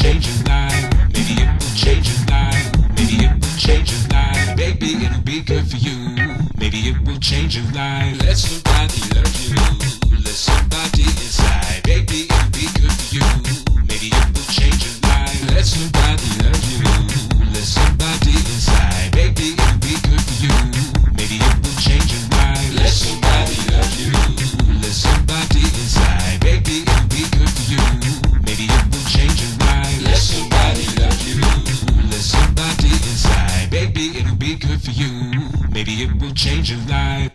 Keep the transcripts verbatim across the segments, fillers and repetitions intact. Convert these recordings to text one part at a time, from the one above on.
change your life. Maybe it will change your life. Maybe it will change your life. Baby, it'll be good for you. Maybe it will change your life. Let somebody love you. Let somebody inside. Baby, it'll be good for you. Maybe it will change your life. Let somebody love you. Let somebody inside. Baby, it'll be good for you. Maybe it will change your life. Let somebody love you. Let somebody inside. Baby, it'll be good for you. Maybe it will change your life. Let somebody love you. Let somebody inside. Baby, it'll be good for you. Maybe it will change your life.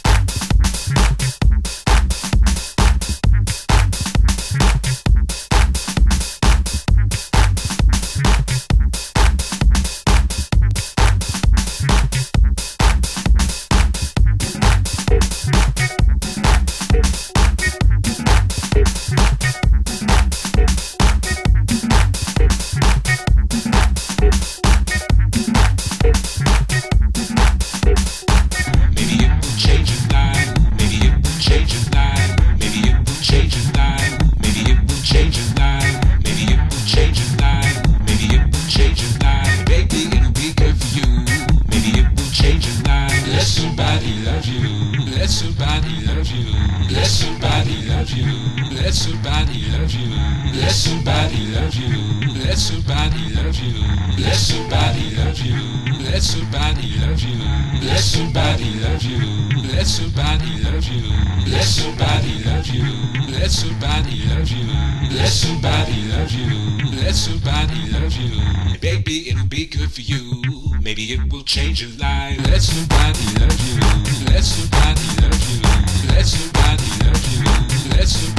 Let somebody love you. Let somebody love you. Let somebody love you. Let somebody love you. Let somebody love you. Let somebody love you. Let somebody love you. Let somebody love you. Let somebody love you. Let somebody love you. Let somebody love you. Let somebody love you. Let somebody love you. Baby, it'll be good for you. Maybe it will change your life. Let somebody love you. Let somebody love you. Let somebody love you. Let somebody